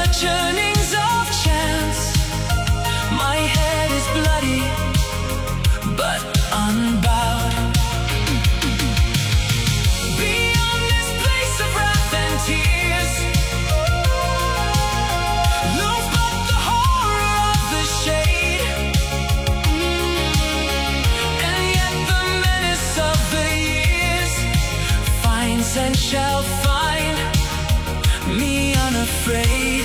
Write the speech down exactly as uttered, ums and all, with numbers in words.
the churnings of chance. My head is bloody, but unbowed. Beyond this place of wrath and tears, looms but the horror of the shade. And yet the menace of the years finds and shall find me unafraid.